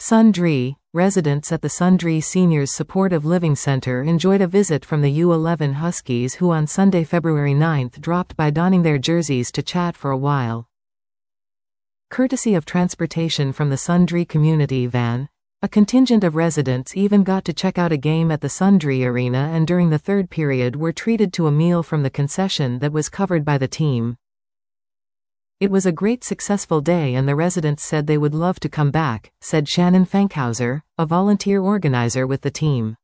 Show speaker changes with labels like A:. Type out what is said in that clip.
A: Sundre, residents at the Sundre Seniors Supportive Living Center enjoyed a visit from the U11 Huskies, who on Sunday, February 9, dropped by donning their jerseys to chat for a while. Courtesy of transportation from the Sundre community van, a contingent of residents even got to check out a game at the Sundre Arena, and during the third period were treated to a meal from the concession that was covered by the team. It was a great successful day and the residents said they would love to come back, said Shannon Fankhauser, a volunteer organizer with the team.